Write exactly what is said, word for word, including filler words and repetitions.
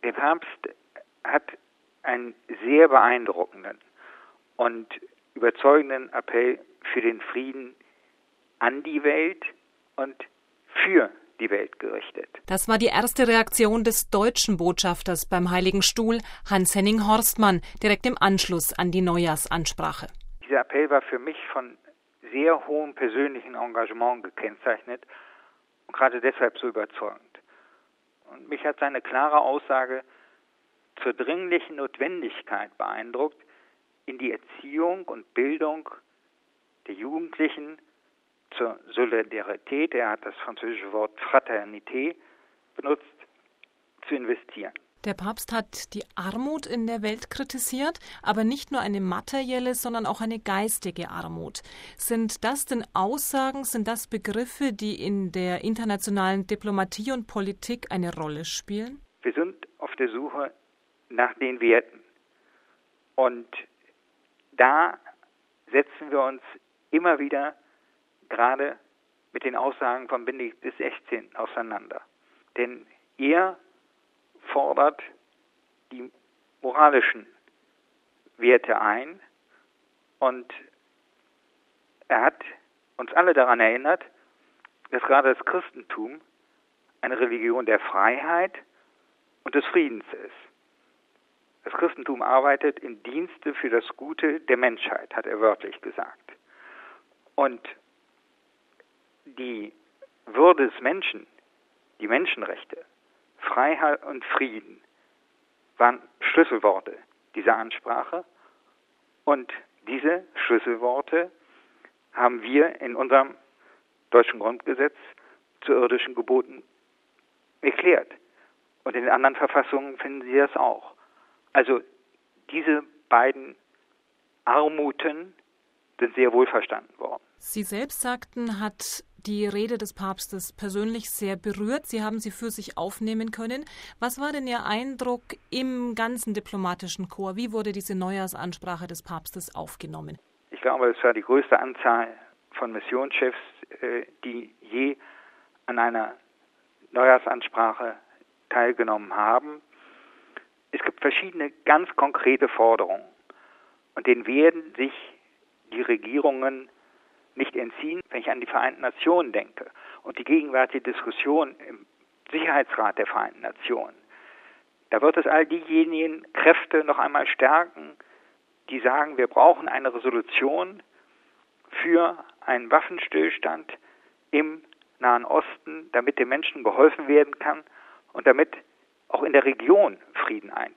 Der Papst hat einen sehr beeindruckenden und überzeugenden Appell für den Frieden an die Welt und für die Welt gerichtet. Das war die erste Reaktion des deutschen Botschafters beim Heiligen Stuhl, Hans-Henning Horstmann, direkt im Anschluss an die Neujahrsansprache. Dieser Appell war für mich von sehr hohem persönlichen Engagement gekennzeichnet und gerade deshalb so überzeugend. Und mich hat seine klare Aussage zur dringlichen Notwendigkeit beeindruckt, in die Erziehung und Bildung der Jugendlichen zur Solidarität, er hat das französische Wort Fraternité benutzt, zu investieren. Der Papst hat die Armut in der Welt kritisiert, aber nicht nur eine materielle, sondern auch eine geistige Armut. Sind das denn Aussagen, sind das Begriffe, die in der internationalen Diplomatie und Politik eine Rolle spielen? Wir sind auf der Suche nach den Werten. Und da setzen wir uns immer wieder gerade mit den Aussagen von Benedikt der Sechzehnten auseinander. Denn er fordert die moralischen Werte ein und er hat uns alle daran erinnert, dass gerade das Christentum eine Religion der Freiheit und des Friedens ist. Das Christentum arbeitet im Dienste für das Gute der Menschheit, hat er wörtlich gesagt. Und die Würde des Menschen, die Menschenrechte, Freiheit und Frieden waren Schlüsselworte dieser Ansprache. Und diese Schlüsselworte haben wir in unserem deutschen Grundgesetz zu irdischen Geboten erklärt. Und in den anderen Verfassungen finden Sie das auch. Also diese beiden Armuten sind sehr wohl verstanden worden. Sie selbst sagten, hat die Rede des Papstes persönlich sehr berührt. Sie haben sie für sich aufnehmen können. Was war denn Ihr Eindruck im ganzen diplomatischen Korps? Wie wurde diese Neujahrsansprache des Papstes aufgenommen? Ich glaube, es war die größte Anzahl von Missionschefs, die je an einer Neujahrsansprache teilgenommen haben. Es gibt verschiedene ganz konkrete Forderungen und denen werden sich die Regierungen nicht entziehen, wenn ich an die Vereinten Nationen denke und die gegenwärtige Diskussion im Sicherheitsrat der Vereinten Nationen. Da wird es all diejenigen Kräfte noch einmal stärken, die sagen, wir brauchen eine Resolution für einen Waffenstillstand im Nahen Osten, damit den Menschen geholfen werden kann und damit auch in der Region Frieden eintritt.